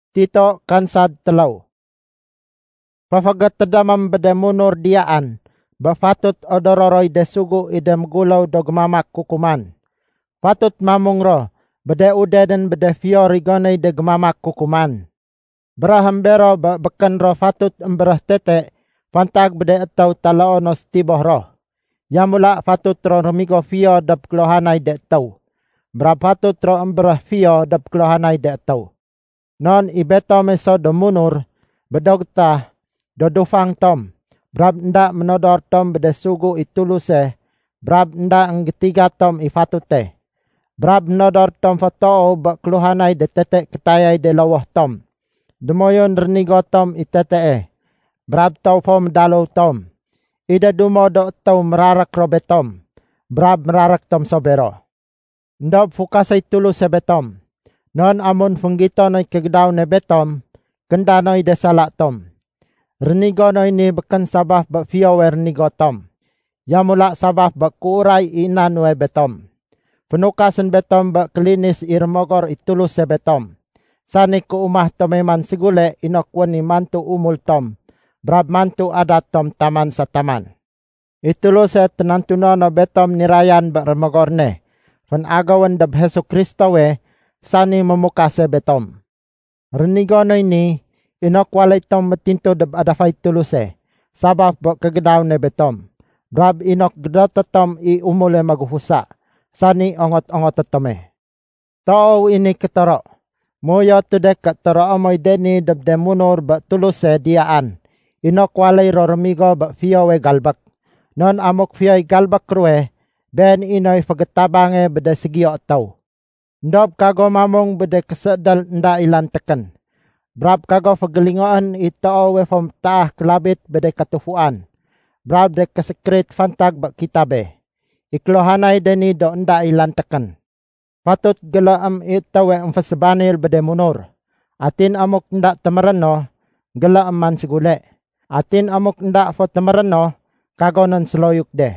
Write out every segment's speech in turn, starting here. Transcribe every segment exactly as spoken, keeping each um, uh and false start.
Tito kansad telaw. Pafagat tadamam bede munur diaan, bafatut odororoy de sugu idem gulaw dogmamak kukuman. Patut mamung ro, bede udeden bede fio rigonay de gmamak kukuman. Beraham bero ba bekan ro fatut emberah tete, pantag bede ataw talaonos tiboh roh. Yamula fatut ro remigo fio dap klohanay de taw. Brab fatut ro emberah fio dap klohanay de taw. Non ibeto meso domunur, bedogta dodufang tom. Brab nda menodor tom bede sugu ituluse, brab nda ang getiga tom ifatute. Brab menodor tom fatoo bak kluhanay de tete ketayay de lawah tom. Dumoyon renigo tom itete e. Brab tau fo medalo tom. Ida dumo do tau merarak robe tom. Brab merarak tom sobero. Ndob fukasay tuluse betom. Non amun funggito noy kegedaw ne betom, kenda noy de salak tom. Renigo noy ni bekan sabah bak fiowe renigo tom. Yamula sabah bak kuuray inan we betom. Penukasan betom bak klinis irmogor itulus se betom. Sani ku umah tomeman sigule inok wani mantu umul tom. Brab mantu adat tom taman sa taman. Itulus se tenantuno no betom nirayan bak remogor ne. Fen agawan dab Hesu Kristo we sani memukase betom. Renigo noy ni inok walay tom metinto dab adafay tuluse. Sabab bak kegedaw ne betom. Brab inok gedota tom i umule maguhusa. Sani ongot-ongot tome. Tao ini ketoro. Moyo tudek ketoro amoy deni dab demunor bak tuluse diaan. Inok walay roremigo bak fiowe galbak. Non amok fiowe galbak ruwe. Ben inoy pagatabange beda sigio tau. Ndob kago mamong beda kesedal nda ilan teken. Brab kago pagalingoan ito we fom taah kelabit beda katufuan. Brab de kesekret fantag bak kitabe. Iklohanay deni do nda ilan teken. Patut gelaam ito we emfasebanil beda munur. Atin amok nda temereno, gelaam man sigule. Atin amok nda fo temereno, kago non seloyuk de.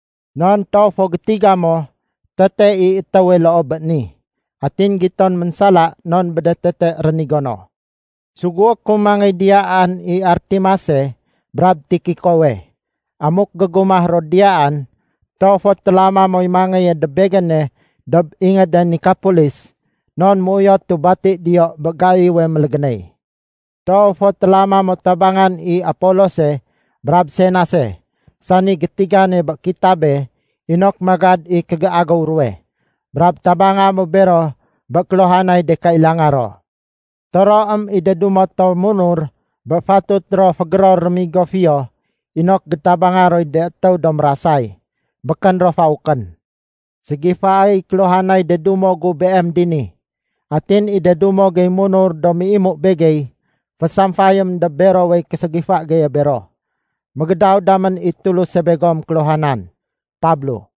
Non tau fo getiga mo, tete i itawe loob ni. Atin giton mensala non beda tete renigono. Suguok kumangay diaan i artimase, brab tikikowe. Amuk gagumah rodiaan, tau fo telama mo'y mangay debegane, dab inga dan ni Kapolis, non muyo tubati diyo bagay we meleganay. Tau fo telama mo tabangan i Apolose, brab senase. Sani getigane bak kitabe, inok magad i kagaagaw ruwe. Brab tabanga mo bero, bak lohanay de kailangaro. Toro am idadumot to munur, bak fatut ro fagror remigo fio, inok getabangaroy de ataw domrasay. Bakan ro faukan. Sige faay klohanay de dumo gu B M dini. Atin idadumo gay munur domi imuk begay, pasamfayam da bero way kasagifa gaya bero. Magadaw daman itulus sa begom klohanan. Pablo.